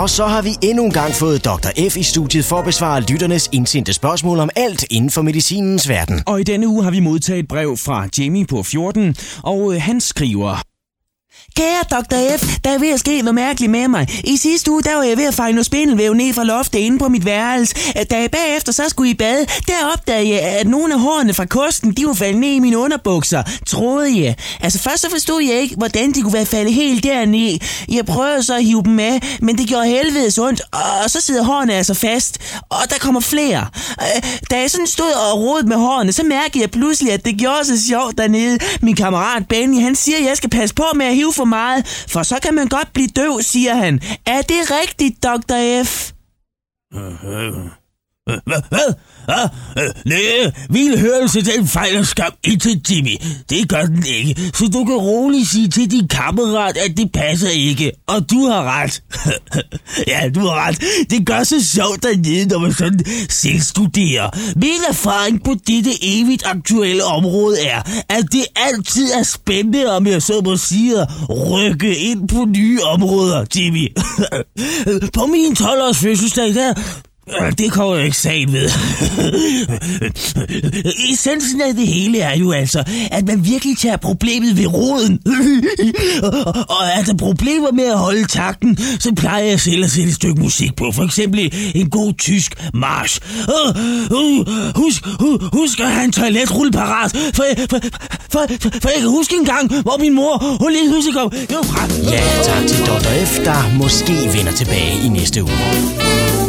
Og så har vi endnu en gang fået Dr. F i studiet for at besvare lytternes indsendte spørgsmål om alt inden for medicinens verden. Og i denne uge har vi modtaget et brev fra Jamie på 14, og han skriver: Kære Dr. F, der er ved at ske noget mærkeligt med mig. I sidste uge, der var jeg ved at fejle noget spindelvæv ned fra loftet inde på mit værelse. Da jeg bagefter så skulle i bad, der opdagede jeg, at nogle af hårene fra kosten, de var faldet ned i mine underbukser, troede jeg. Altså først så forstod jeg ikke, hvordan de kunne være faldet helt derned. Jeg prøvede så at hive dem med, men det gjorde helvedes ondt, og så sidder hårene altså fast, og der kommer flere. Da jeg sådan stod og rodede med hårene, så mærkede jeg pludselig, at det gjorde så sjovt dernede. Min kammerat Benny, han siger, at jeg skal passe på med at hive for meget, for så kan man godt blive døv, siger han. Er det rigtigt, Dr. F? Hvad? Nej, min hørelse, den fejler skam ikke, Jimmy. Det gør den ikke, så du kan roligt sige til din kammerat, at det passer ikke. Og du har ret. Ja, du har ret. Det gør så sjovt dernede, når man sådan selvstuderer. Min erfaring på dette evigt aktuelle område er, at det altid er spændende, om jeg så må sige, at rykke ind på nye områder, Jimmy. På min 12-års fødselsdag, der... Det kommer jeg ikke sagen ved. Essensen af det hele er jo altså, at man virkelig tager problemet ved roden. Og er der problemer med at holde takten, så plejer jeg selv at sætte et stykke musik på. For eksempel en god tysk march. Husk at have en toiletrulle parat. For jeg kan huske en gang, hvor min mor, hun lige huske kom. Ja, tak til Dr. F, der måske vender tilbage i næste uge.